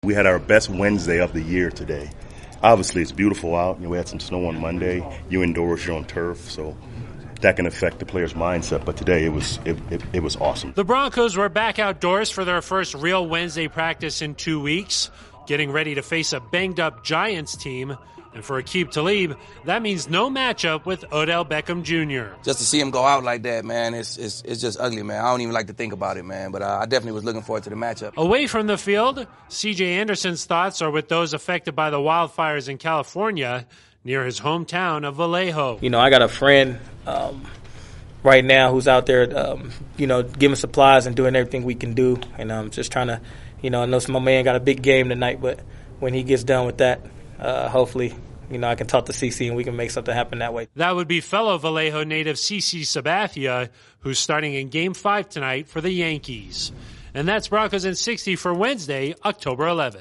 We had our best Wednesday of the year today. Obviously, it's beautiful out. We had some snow on Monday. You're indoors, you're on turf, so that can affect the player's mindset. But today, it was awesome. The Broncos were back outdoors for their first real Wednesday practice in 2 weeks, getting ready to face a banged-up Giants team. And for Aqib Talib, that means no matchup with Odell Beckham Jr. Just to see him go out like that, man, it's just ugly, man. I don't even like to think about it, man. But I definitely was looking forward to the matchup. Away from the field, C.J. Anderson's thoughts are with those affected by the wildfires in California near his hometown of Vallejo. You know, I got a friend right now who's out there, giving supplies and doing everything we can do. And I'm just trying to, I know my man got a big game tonight, but when he gets done with that, hopefully, I can talk to CC and we can make something happen that way. That would be fellow Vallejo native CC Sabathia, who's starting in Game 5 tonight for the Yankees. And that's Broncos in 60 for Wednesday, October 11th.